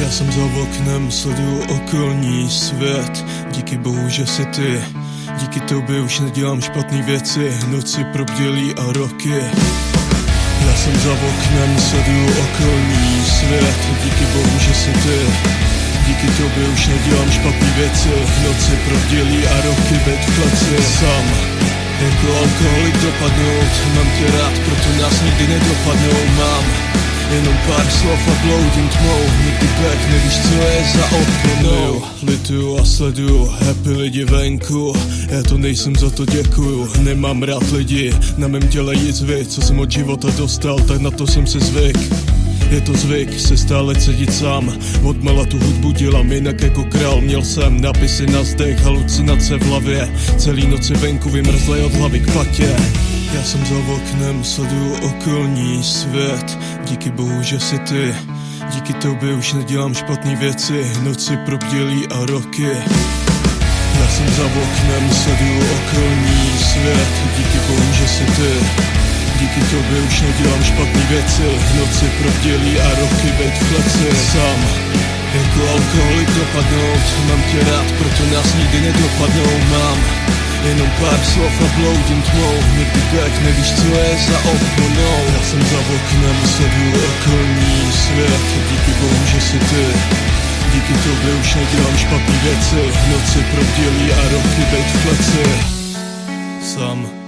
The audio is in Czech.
Já jsem za oknem, sleduju okolní svět. Díky bohu, že jsi ty. Díky tobě už nedělám špatný věci. Noci probdělí a roky. Já jsem za oknem, sleduju okolní svět. Díky bohu, že jsi ty. Díky tobě už nedělám špatný věci. Noci probdělí a roky být v kleci. Sám jako alkoholik dopadnout. Mám tě rád, proto nás nikdy nedopadnou. Mám jenom pár slov a bloudím tmou. Nikdy back, nevíš, co je za oponou. Lituju a sleduju happy lidi venku. Já to nejsem, za to děkuju. Nemám rád lidi, na mém těle jizvy. Co jsem od života dostal, tak na to jsem si zvyk. Je to zvyk se stále cedit sám. Odmala tu hudbu dělám jinak jako král. Měl jsem napisy na zdech, halucinace v hlavě. Celý noci venku vymrzlej od hlavy k patě. Já jsem za oknem, sleduju okolní svět. Díky bohu, že jsi ty. Díky tobě už nedělám špatný věci. Noci probdělí a roky. Já jsem za oknem, sleduju okolní svět. Díky bohu, že jsi ty. Díky tobě už nedělám špatný věci. Noci probdělí a roky být v kleci. Sám jako alkoholik dopadnout. Mám tě rád, proto nás nikdy nedopadnou. Mám jenom pár slov a bloudím tmou. Nikdy back, nevíš, co je za oponou. Já jsem za oknem, sleduju okolní svět. Díky bohu, že jsi ty. Díky tobě už nedělám špatný věci. Noci probdělí a roky být v kleci. Sám